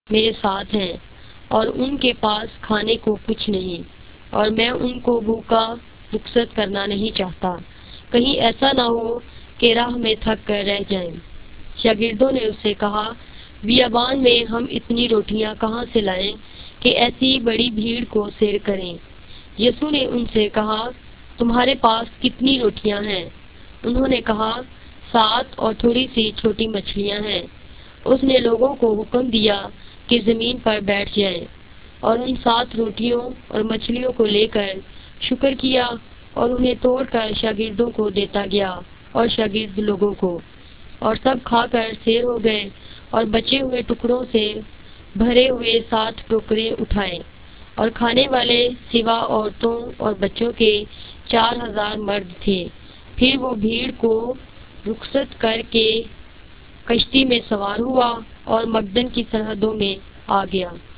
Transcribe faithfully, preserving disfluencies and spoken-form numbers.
میرے ساتھ ہیں اور ان کے پاس کھانے کو کچھ نہیں، اور میں ان کو بھوکا رخصت کرنا نہیں چاہتا، کہیں ایسا نہ ہو کہ راہ میں تھک کر رہ جائیں۔ شاگردوں نے اس سے کہا، بیابان میں ہم اتنی روٹیاں کہاں سے لائیں کہ ایسی بڑی بھیڑ کو سیر کریں؟ یسوع نے ان سے کہا، تمہارے پاس کتنی روٹیاں ہیں؟ انہوں نے کہا، سات اور تھوڑی سی چھوٹی مچھلیاں ہیں۔ اس نے لوگوں کو حکم دیا کہ زمین پر بیٹھ جائیں، اور ان سات روٹیوں اور مچھلیوں کو لے کر شکر کیا اور انہیں توڑ کر شاگردوں کو دیتا گیا، اور شاگرد لوگوں کو، اور سب کھا کر سیر ہو گئے، اور بچے ہوئے ٹکڑوں سے بھرے ہوئے سات ٹوکرے اٹھائے، اور کھانے والے سوا عورتوں اور بچوں کے چار ہزار مرد تھے۔ پھر وہ بھیڑ کو رخصت کر کے کشتی میں سوار ہوا اور مگدن کی سرحدوں میں آ گیا۔